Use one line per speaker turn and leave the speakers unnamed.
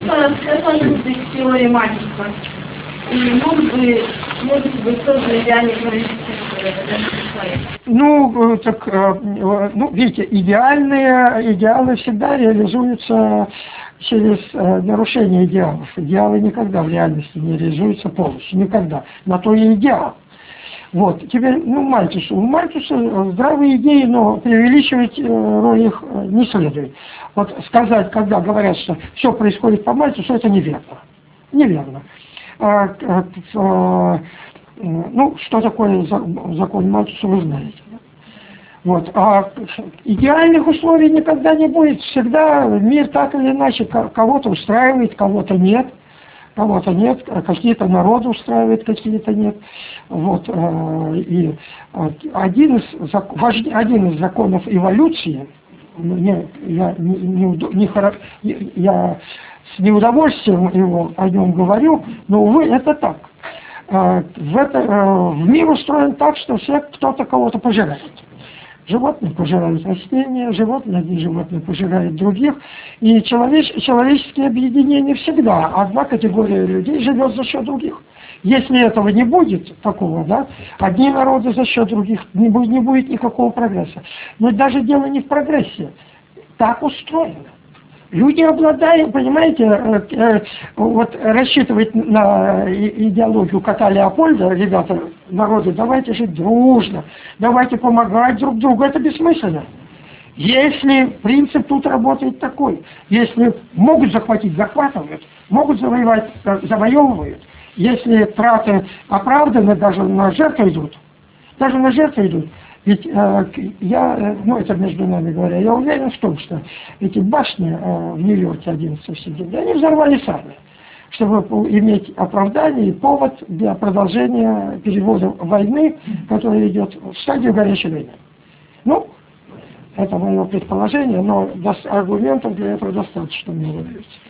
рассказывать из теории Мальтуса. И может быть тоже идеальный человеческий человек.
Ну, так, ну, видите, идеалы всегда реализуются через нарушение идеалов. Идеалы никогда в реальности не реализуются полностью, никогда. На то и идеал. Вот, теперь, ну, Мальтусу. У Мальтуса здравые идеи, но преувеличивать роль их не следует. Вот сказать, когда говорят, что все происходит по Мальтусу, это неверно. Неверно. Ну, что такое закон Мальтуса, вы знаете. Вот. А идеальных условий никогда не будет. Всегда мир так или иначе кого-то устраивает, кого-то нет. Кого-то нет, какие-то народы устраивают, какие-то нет. Вот. И один из законов эволюции, я с неудовольствием о нем говорю, но, увы, это так. Мир устроен так, что кто-то кого-то пожирает. Животные пожирают растения, животные пожирают других. И человеческие объединения всегда. Одна категория людей живет за счет других. Если этого не будет, такого, да, одни народы за счет других, не будет никакого прогресса. Но даже дело не в прогрессе. Так устроено. Люди обладают, понимаете, вот рассчитывать на идеологию кота Леопольда, ребята, народы, давайте жить дружно, давайте помогать друг другу, это бессмысленно. Если принцип тут работает такой, если могут захватить, захватывают, могут завоевать, завоевывают, если траты оправданы, даже на жертвы идут, ведь ну это между нами говоря, я уверен в том, что эти башни в Нью-Йорке 11 сентября, они взорвали сами, чтобы иметь оправдание и повод для продолжения перевода войны, которая идет в стадию горячей войны. Ну, это мое предположение, но аргументов для этого достаточно, мне говорится.